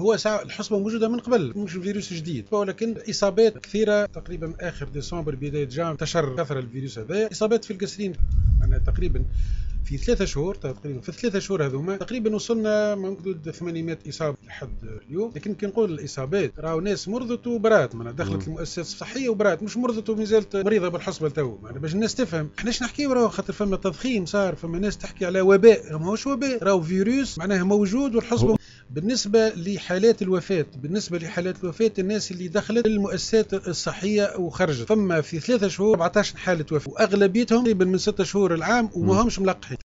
هو ساعة الحصبة موجودة من قبل، مش فيروس جديد، ولكن إصابات كثيرة تقريبا آخر ديسمبر بداية جان انتشر كثر الفيروس هذا. إصابات في القصرين أنا تقريبا في 3 شهور تقريبا، في 3 شهور هذوما تقريبا وصلنا من حدود 800 إصابة لحد اليوم. لكن كي نقول الإصابات راهو ناس مرضت وبرات، معناها دخلت المؤسسات الصحية وبرات، مش مرضت ومازالت مريضة بالحصبة تو. معناها باش الناس تفهم احناش نحكيو، راهو خاطر فما تضخيم صار، فما ناس تحكي على وباء، ماهوش وباء، راهو فيروس معناها موجود والحصبة. بالنسبة لحالات الوفاة، الناس اللي دخلت المؤسسات الصحية وخرجت، فما في 3 شهور 14 حالة وفاة، وأغلبيتهم تقريبا من 6 شهور العام وما همش ملقحين.